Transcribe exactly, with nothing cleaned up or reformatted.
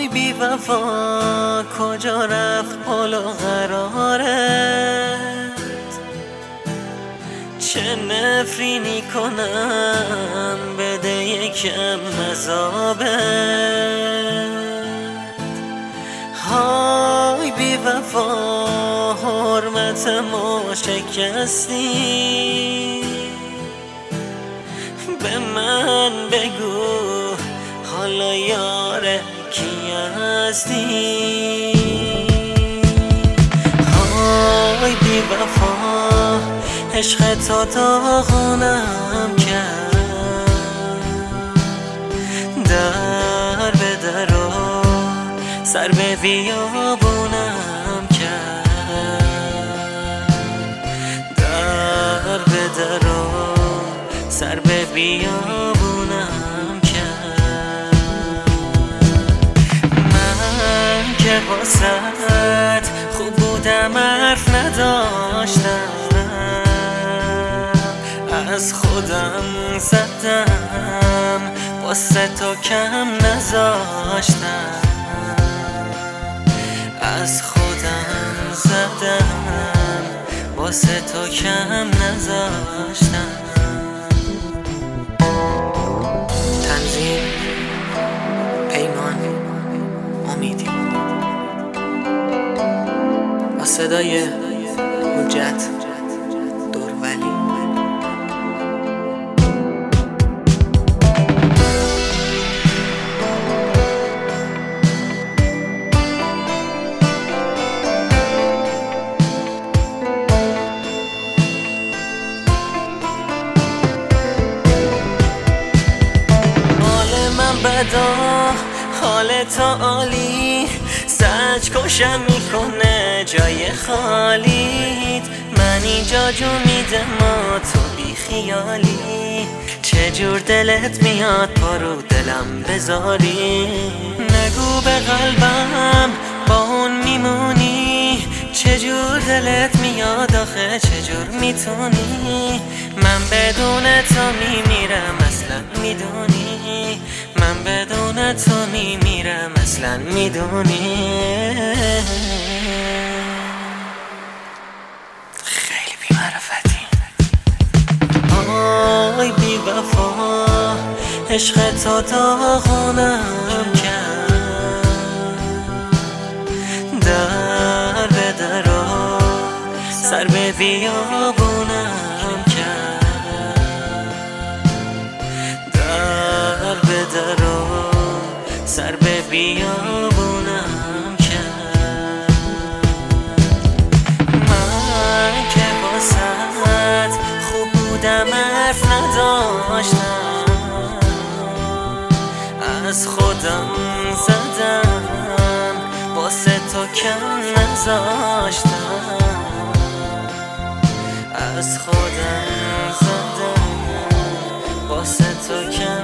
بی وفا کجا رفت حال و قرارت؟ چه نفرینی کنم بده یکم عذابت. های بی وفا حرمت ما شکستی، به من بگو حالا یار کی هستی؟ های بی وفا عشق تا تا خونم کرد، در به در و سر به بیابونم کرد، در به در و سر به بیابونم کرد. من که واسد خوب بودم حرف نداشتم، از خودم زدم واسه تو کم نذاشتم، از خودم زدم واسه تو کم نذاشتم. تنظیم پیمان امیدی با صدای حجت دورولی. بدا حال تو عالی، سج کشم میکنه جای خالیت. من اینجا جو میدم و تو بی خیالی، چجور دلت میاد پارو دلم بذاری؟ نگو به قلبم با اون میمونی، چجور دلت میاد آخه چجور میتونی؟ من بدون تو میمیرم اصلا میدونی، من بدون تو میمیرم اصلا میدونی. خیلی بی معرفتی. آی بی وفا عشق تا تا خونم کرد، در به در و سر به بیابونم کرد، در به در و سر به بیابونم کرد. من که واسد خوب بودم حرف نداشتم، از خودم زدم واسه تو کم نذاشتم، از خودم زدم واسه تو کم